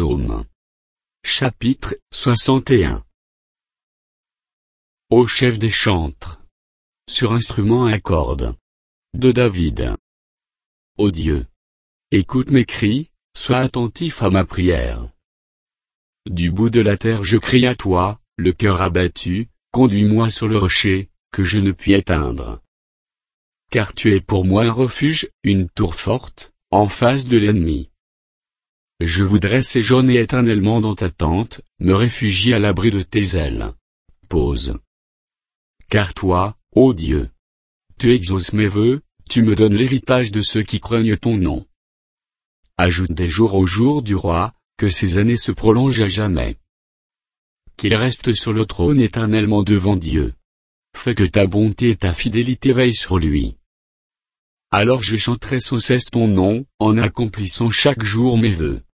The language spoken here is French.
Psaume. Chapitre 61. Ô chef des chantres. Sur instrument à cordes. De David. Ô Dieu. Écoute mes cris, sois attentif à ma prière. Du bout de la terre je crie à toi, le cœur abattu, conduis-moi sur le rocher, que je ne puis atteindre. Car tu es pour moi un refuge, une tour forte, en face de l'ennemi. Je voudrais séjourner éternellement dans ta tente, me réfugier à l'abri de tes ailes. Pause. Car toi, ô Dieu, tu exauces mes vœux, tu me donnes l'héritage de ceux qui craignent ton nom. Ajoute des jours au jour du roi, que ses années se prolongent à jamais. Qu'il reste sur le trône éternellement devant Dieu. Fais que ta bonté et ta fidélité veillent sur lui. Alors je chanterai sans cesse ton nom, en accomplissant chaque jour mes vœux.